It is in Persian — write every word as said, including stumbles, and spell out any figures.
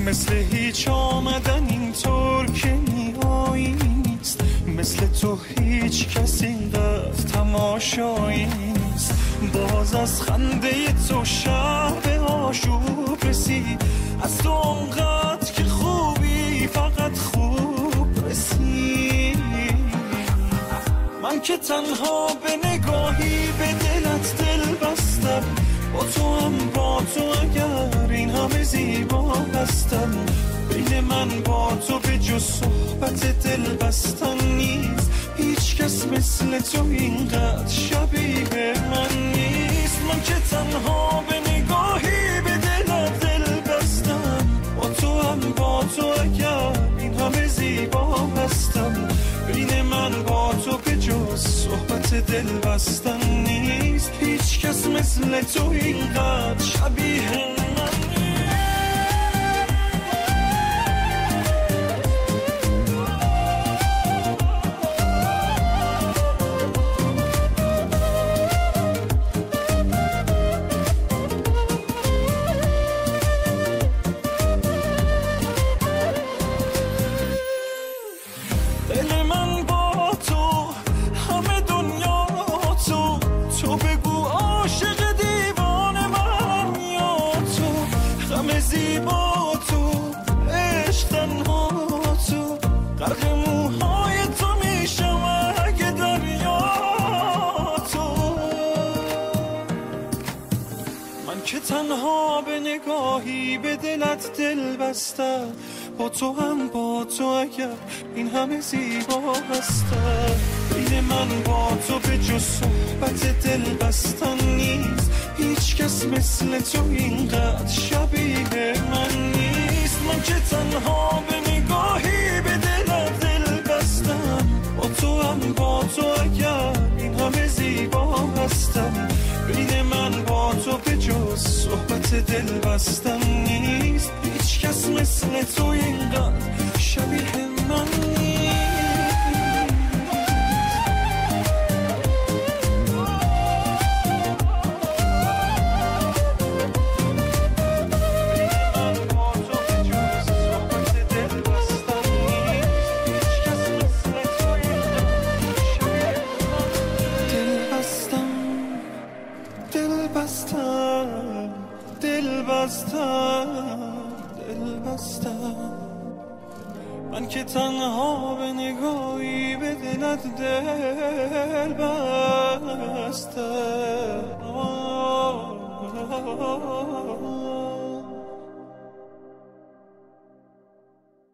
مثل هیچ آمدن اینطور که میایی نیست، مثل تو هیچ کس اینقدر تماشایی نیست. باز از خنده تو شب آشوب رسید، از تو اونقدر که خوبی فقط خوب رسید. من که تنها به نگاهی به دلت دل بستم، با تو هم با تو اگر این همه زیبا هستم. بین من با تو به جز صحبت دل بستن نیست، هیچ کس مثل تو اینقدر شبیه من نیست. من که تنها به نگاهی به دلت دل بستم، با تو هم با تو اگر این همه زیبا هستم. بین من با تو به جز صحبت دل بستن نیست، هیچ کس مثل تو اینقدر شبیه من نیست. تنها به نگاهی به دلت دل بستم، با تو هم با تو اگر این همه زیبا هستم. بین من با تو به جز صحبت دل بستن نیست، هیچ کس مثل تو اینقدر شبیه من نیست. من که تنها به نگاهی به دلت دل بستم، با تو هم با تو اگر این همه زیبا هستم. بین من با تو به جز صحبت دل بستن نیست، هیچ کس مثل تو اینقدر شبیه من نیست. من که تنها به نگاهی به دلت دل بستم.